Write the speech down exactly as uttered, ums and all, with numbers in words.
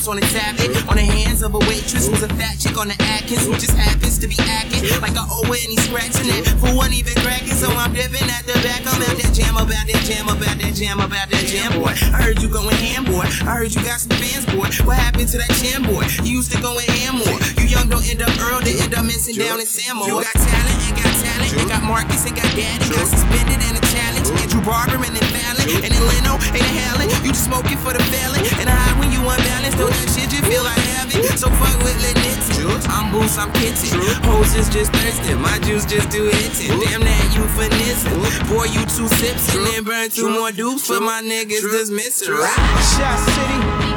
stamps on a tablet, on the hands of a waitress who's a fat chick on the Atkins, who just happens to be acting like I owe it and he's scratching it. For one even cracking, so I'm dipping at the back. I'm out that jam, about that jam, about that jam, about that jam, boy. I heard you going ham, boy. I heard you got some fans, boy. What happened to that jam, boy? You used to go in ham more. You young don't end up Earl, they end up missing down in Samo. You got talent, ain't got talent, ain't got Marcus, ain't got Daddy, got suspended and a challenge. Andrew Barber and then Fallon, and then Leno, ain't a Helen. You just smoking for the feeling, and I hide when you unbalanced. Don't that shit you feel like having. So fuck with Lil Nitty. I'm Boost, I'm Kitty. Hoes is just thirsty, my juice just do hitting. Damn that you finessing. Boy, you two sips and then burn two more dupes for my niggas dismissing. Shot City.